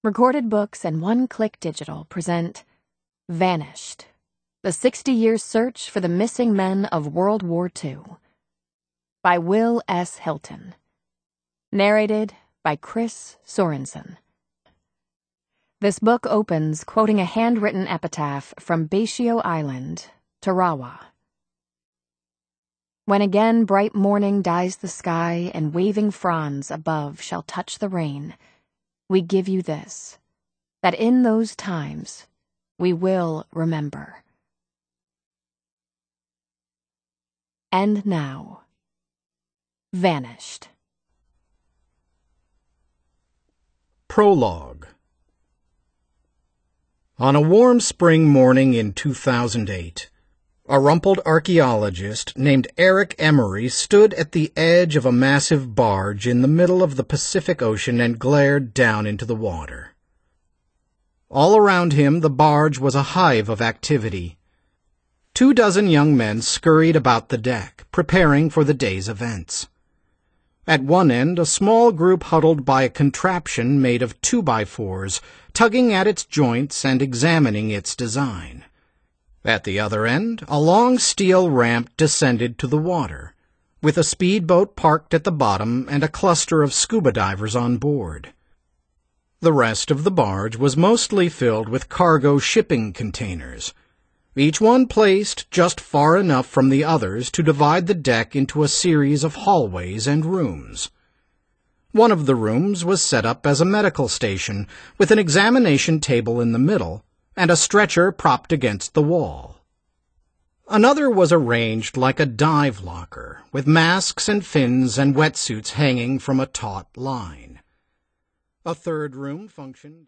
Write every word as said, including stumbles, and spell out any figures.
Recorded Books and One Click Digital present Vanished, the sixty-year search for the missing men of World War Two by Will S. Hilton. Narrated by Chris Sorensen. This book opens quoting a handwritten epitaph from Basio Island, Tarawa. When again bright morning dyes the sky and waving fronds above shall touch the rain, we give you this, that in those times we will remember. And now, Vanished. Prologue. On a warm spring morning in two thousand eight, a rumpled archaeologist named Eric Emery stood at the edge of a massive barge in the middle of the Pacific Ocean and glared down into the water. All around him the barge was a hive of activity. Two dozen young men scurried about the deck, preparing for the day's events. At one end, a small group huddled by a contraption made of two-by-fours, tugging at its joints and examining its design. At the other end, a long steel ramp descended to the water, with a speedboat parked at the bottom and a cluster of scuba divers on board. The rest of the barge was mostly filled with cargo shipping containers, each one placed just far enough from the others to divide the deck into a series of hallways and rooms. One of the rooms was set up as a medical station, with an examination table in the middle and a stretcher propped against the wall. Another was arranged like a dive locker, with masks and fins and wetsuits hanging from a taut line. A third room functioned